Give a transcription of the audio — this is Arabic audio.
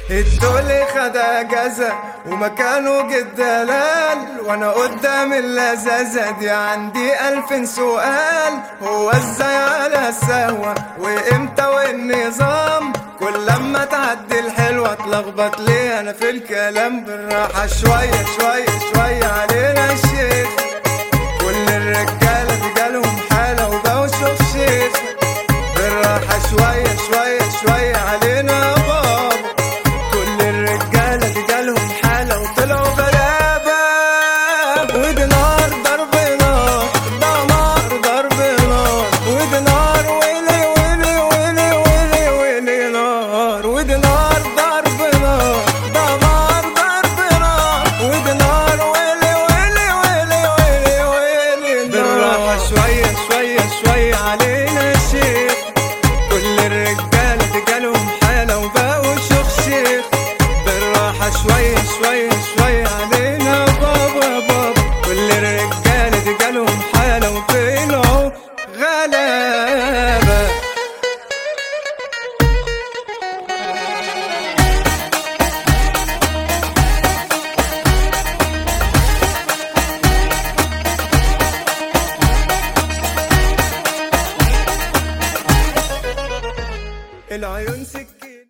الدولي خد اجازة ومكانه جد دلال، وانا قدام اللذاذة دي عندي 1000 سؤال. هو ازاي على السهوة وامتى والنظام؟ كل لما تعدي الحلوة اتلخبط ليه انا في الكلام؟ بالراحة شوية شوية شوية علينا الشيخ، كل الرجالة